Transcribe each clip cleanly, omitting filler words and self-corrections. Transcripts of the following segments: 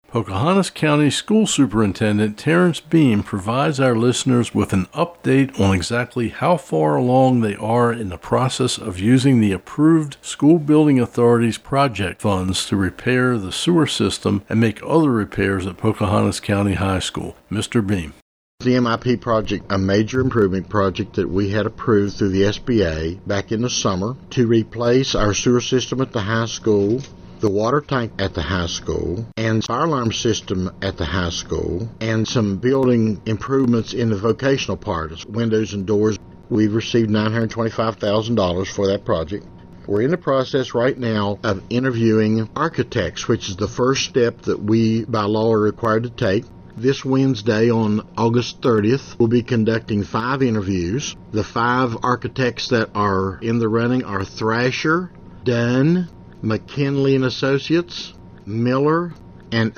Pocahontas County School Superintendent Terrence Beam provides our listeners with an update on exactly how far along they are in the process of using the approved School Building Authority's project funds to repair the sewer system and make other repairs at Pocahontas County High School. Mr. Beam. The MIP project, a major improvement project that we had approved through the SBA back in the summer to replace our sewer system at the high school, the water tank at the high school, and fire alarm system at the high school, and some building improvements in the vocational part, windows and doors. We've received $925,000 for that project. We're in the process right now of interviewing architects, which is the first step that we by law are required to take. This Wednesday on August 30th, we'll be conducting 5 interviews. The 5 architects that are in the running are Thrasher, Dunn, McKinley & Associates, Miller, and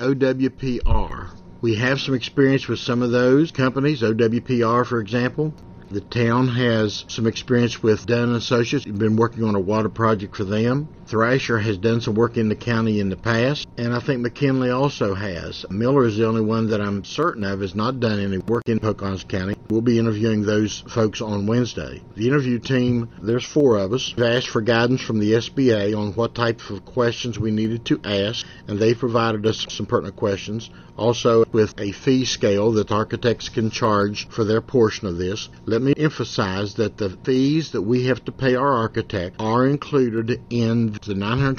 OWPR. We have some experience with some of those companies, OWPR for example. The town has some experience with Dunn & Associates. We've been working on a water project for them. Thrasher has done some work in the county in the past, and I think McKinley also has. Miller is the only one that I'm certain of has not done any work in Pocahontas County. We'll be interviewing those folks on Wednesday. The interview team, there's 4 of us. We've asked for guidance from the SBA on what type of questions we needed to ask, and they provided us some pertinent questions. Also with a fee scale that architects can charge for their portion of this. Let me emphasize that the fees that we have to pay our architect are included in the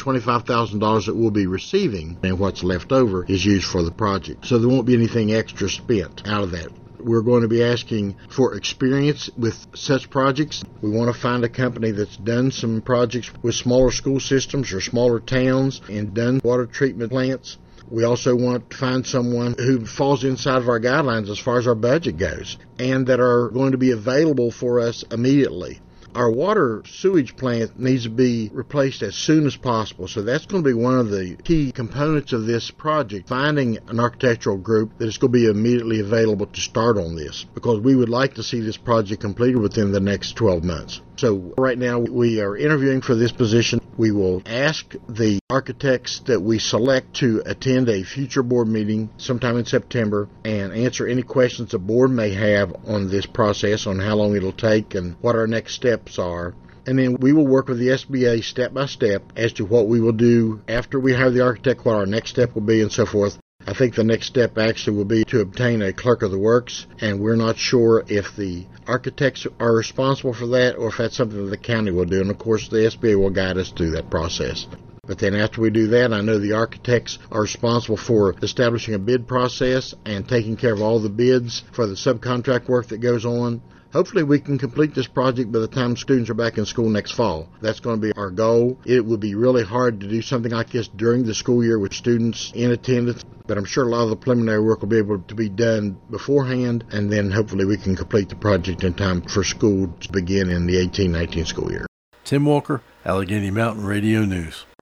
$925,000 that we'll be receiving, and what's left over is used for the project. So there won't be anything extra spent out of that. We're going to be asking for experience with such projects. We want to find a company that's done some projects with smaller school systems or smaller towns and done water treatment plants. We also want to find someone who falls inside of our guidelines as far as our budget goes and that are going to be available for us immediately. Our water sewage plant needs to be replaced as soon as possible, so that's going to be one of the key components of this project, finding an architectural group that is going to be immediately available to start on this, because we would like to see this project completed within the next 12 months. So right now we are interviewing for this position. We will ask the architects that we select to attend a future board meeting sometime in September and answer any questions the board may have on this process, on how long it'll take and what our next steps are. And then we will work with the SBA step by step as to what we will do after we hire the architect, what our next step will be, and so forth. I think the next step actually will be to obtain a clerk of the works, and we're not sure if the architects are responsible for that or if that's something that the county will do. And of course the SBA will guide us through that process. But then after we do that, I know the architects are responsible for establishing a bid process and taking care of all the bids for the subcontract work that goes on. Hopefully we can complete this project by the time students are back in school next fall. That's going to be our goal. It would be really hard to do something like this during the school year with students in attendance, but I'm sure a lot of the preliminary work will be able to be done beforehand, and then hopefully we can complete the project in time for school to begin in the 18-19 school year. Tim Walker, Allegheny Mountain Radio News.